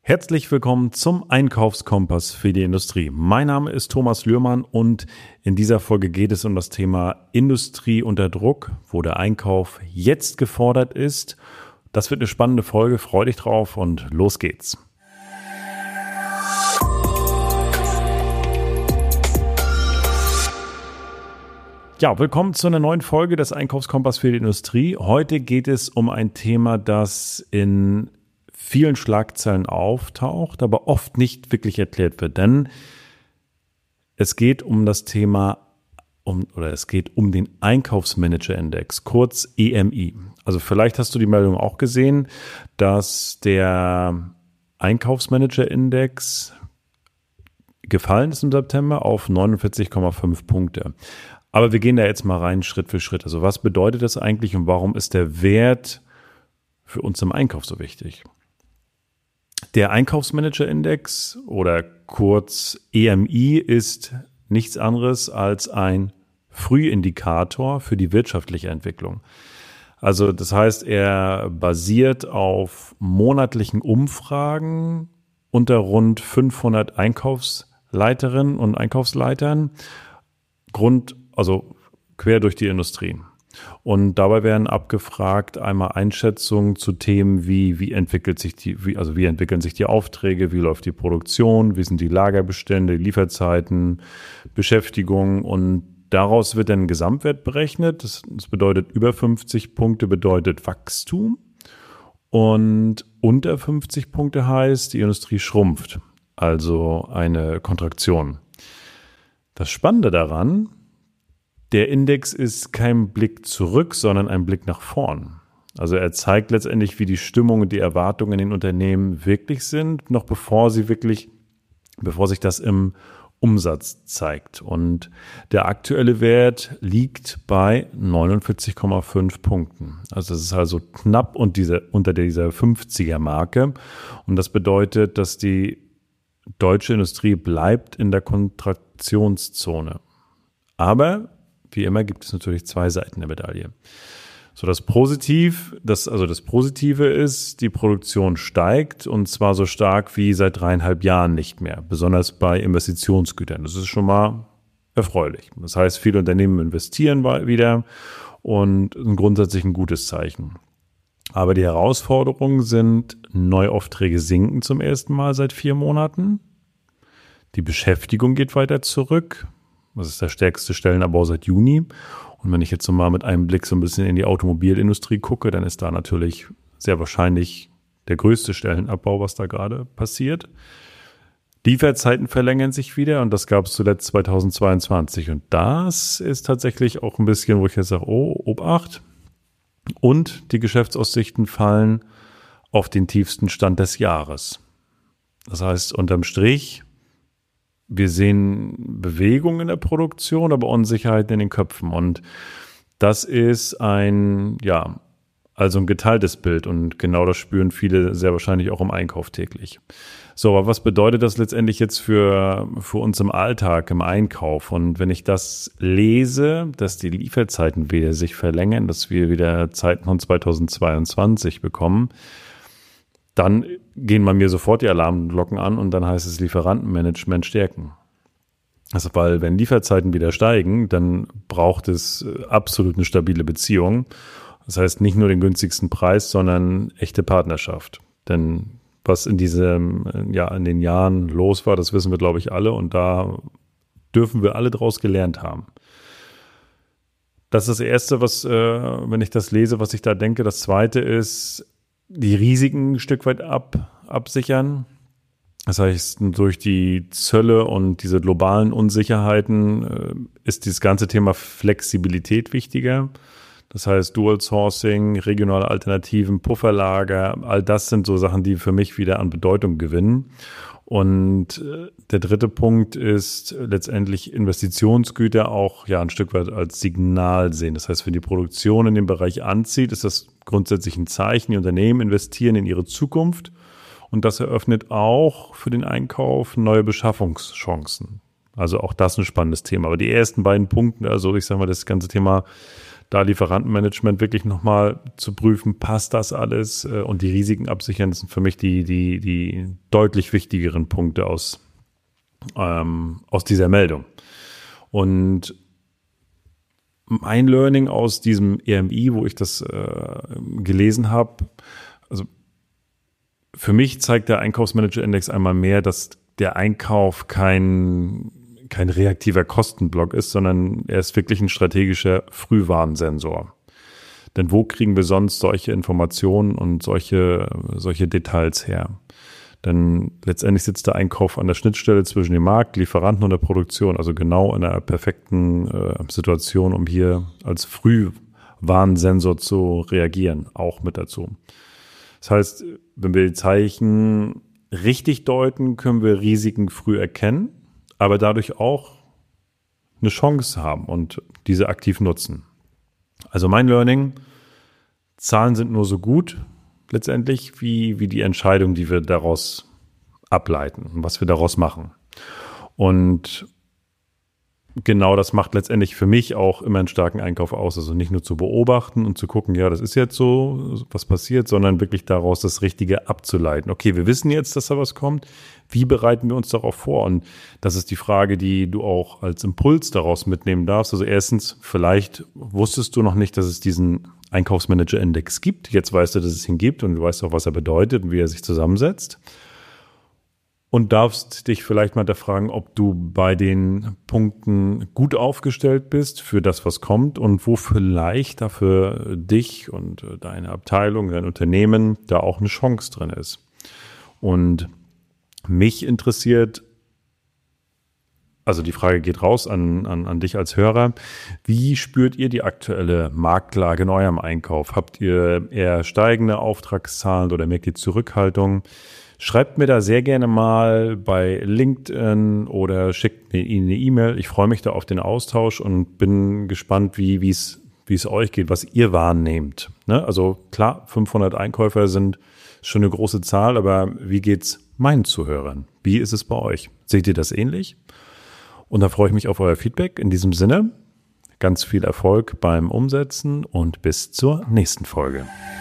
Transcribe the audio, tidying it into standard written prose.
Herzlich willkommen zum Einkaufskompass für die Industrie. Mein Name ist Thomas Lührmann und in dieser Folge geht es um das Thema Industrie unter Druck, wo der Einkauf jetzt gefordert ist. Das wird eine spannende Folge, freu dich drauf und los geht's. Ja, willkommen zu einer neuen Folge des Einkaufskompass für die Industrie. Heute geht es um ein Thema, das in vielen Schlagzeilen auftaucht, aber oft nicht wirklich erklärt wird, denn es geht um das Thema, es geht um den Einkaufsmanager-Index, kurz EMI. Also vielleicht hast du die Meldung auch gesehen, dass der Einkaufsmanager-Index gefallen ist im September auf 49,5 Punkte. Aber wir gehen da jetzt mal rein, Schritt für Schritt. Also was bedeutet das eigentlich und warum ist der Wert für uns im Einkauf so wichtig? Der Einkaufsmanager-Index oder kurz EMI ist nichts anderes als ein Frühindikator für die wirtschaftliche Entwicklung. Also das heißt, er basiert auf monatlichen Umfragen unter rund 500 Einkaufsleiterinnen und Einkaufsleitern, quer durch die Industrie. Und dabei werden abgefragt einmal Einschätzungen zu Themen wie entwickeln sich die Aufträge, wie läuft die Produktion, wie sind die Lagerbestände, Lieferzeiten, Beschäftigung und daraus wird dann ein Gesamtwert berechnet. Das bedeutet, über 50 Punkte bedeutet Wachstum und unter 50 Punkte heißt, die Industrie schrumpft, also eine Kontraktion. Das Spannende daran: Der Index ist kein Blick zurück, sondern ein Blick nach vorn. Also er zeigt letztendlich, wie die Stimmung und die Erwartungen in den Unternehmen wirklich sind, noch bevor sich das im Umsatz zeigt. Und der aktuelle Wert liegt bei 49,5 Punkten. Also es ist also knapp unter dieser 50er-Marke. Und das bedeutet, dass die deutsche Industrie bleibt in der Kontraktionszone. Aber wie immer gibt es natürlich zwei Seiten der Medaille. So, das Positive ist, die Produktion steigt und zwar so stark wie seit 3,5 Jahren nicht mehr, besonders bei Investitionsgütern. Das ist schon mal erfreulich. Das heißt, viele Unternehmen investieren wieder und grundsätzlich ein gutes Zeichen. Aber die Herausforderungen sind, Neuaufträge sinken zum ersten Mal seit 4 Monaten. Die Beschäftigung geht weiter zurück. Das ist der stärkste Stellenabbau seit Juni. Und wenn ich jetzt so mal mit einem Blick so ein bisschen in die Automobilindustrie gucke, dann ist da natürlich sehr wahrscheinlich der größte Stellenabbau, was da gerade passiert. Lieferzeiten verlängern sich wieder und das gab es zuletzt 2022. Und das ist tatsächlich auch ein bisschen, wo ich jetzt sage, Obacht. Und die Geschäftsaussichten fallen auf den tiefsten Stand des Jahres. Das heißt, unterm Strich, wir sehen Bewegung in der Produktion, aber Unsicherheit in den Köpfen. Und das ist ein geteiltes Bild. Und genau das spüren viele sehr wahrscheinlich auch im Einkauf täglich. So, aber was bedeutet das letztendlich jetzt für uns im Alltag, im Einkauf? Und wenn ich das lese, dass die Lieferzeiten wieder sich verlängern, dass wir wieder Zeiten von 2022 bekommen, dann gehen bei mir sofort die Alarmglocken an und dann heißt es Lieferantenmanagement stärken. Also weil wenn Lieferzeiten wieder steigen, dann braucht es absolut eine stabile Beziehung. Das heißt nicht nur den günstigsten Preis, sondern echte Partnerschaft. Denn was in den Jahren los war, das wissen wir, glaube ich, alle und da dürfen wir alle draus gelernt haben. Das ist das Erste, wenn ich das lese, was ich da denke. Das Zweite ist, die Risiken ein Stück weit absichern. Das heißt, durch die Zölle und diese globalen Unsicherheiten ist dieses ganze Thema Flexibilität wichtiger. Das heißt, Dual Sourcing, regionale Alternativen, Pufferlager, all das sind so Sachen, die für mich wieder an Bedeutung gewinnen. Und der dritte Punkt ist letztendlich Investitionsgüter auch ein Stück weit als Signal sehen. Das heißt, wenn die Produktion in dem Bereich anzieht, ist das grundsätzlich ein Zeichen. Die Unternehmen investieren in ihre Zukunft und das eröffnet auch für den Einkauf neue Beschaffungschancen. Also auch das ein spannendes Thema. Aber die ersten beiden Punkte, also ich sage mal, das ganze Thema da Lieferantenmanagement wirklich nochmal zu prüfen, passt das alles und die Risiken absichern, das sind für mich die deutlich wichtigeren Punkte aus dieser Meldung. Und mein Learning aus diesem EMI, wo ich das gelesen habe, also für mich zeigt der Einkaufsmanager-Index einmal mehr, dass der Einkauf kein reaktiver Kostenblock ist, sondern er ist wirklich ein strategischer Frühwarnsensor. Denn wo kriegen wir sonst solche Informationen und solche Details her? Denn letztendlich sitzt der Einkauf an der Schnittstelle zwischen dem Markt, Lieferanten und der Produktion, also genau in einer perfekten Situation, um hier als Frühwarnsensor zu reagieren, auch mit dazu. Das heißt, wenn wir die Zeichen richtig deuten, können wir Risiken früh erkennen, aber dadurch auch eine Chance haben und diese aktiv nutzen. Also mein Learning, Zahlen sind nur so gut letztendlich wie die Entscheidung, die wir daraus ableiten und was wir daraus machen. Und genau das macht letztendlich für mich auch immer einen starken Einkauf aus. Also nicht nur zu beobachten und zu gucken, ja, das ist jetzt so, was passiert, sondern wirklich daraus das Richtige abzuleiten. Okay, wir wissen jetzt, dass da was kommt. Wie bereiten wir uns darauf vor? Und das ist die Frage, die du auch als Impuls daraus mitnehmen darfst. Also erstens, vielleicht wusstest du noch nicht, dass es diesen Einkaufsmanager-Index gibt. Jetzt weißt du, dass es ihn gibt und du weißt auch, was er bedeutet und wie er sich zusammensetzt. Und darfst dich vielleicht mal fragen, ob du bei den Punkten gut aufgestellt bist für das, was kommt und wo vielleicht dafür dich und deine Abteilung, dein Unternehmen da auch eine Chance drin ist. Und mich interessiert, also die Frage geht raus an dich als Hörer, wie spürt ihr die aktuelle Marktlage in eurem Einkauf? Habt ihr eher steigende Auftragszahlen oder merkt ihr Zurückhaltung? Schreibt mir da sehr gerne mal bei LinkedIn oder schickt mir eine E-Mail. Ich freue mich da auf den Austausch und bin gespannt, wie es euch geht, was ihr wahrnehmt. Ne? Also klar, 500 Einkäufer sind schon eine große Zahl, aber wie geht's meinen Zuhörern? Wie ist es bei euch? Seht ihr das ähnlich? Und da freue ich mich auf euer Feedback. In diesem Sinne, ganz viel Erfolg beim Umsetzen und bis zur nächsten Folge.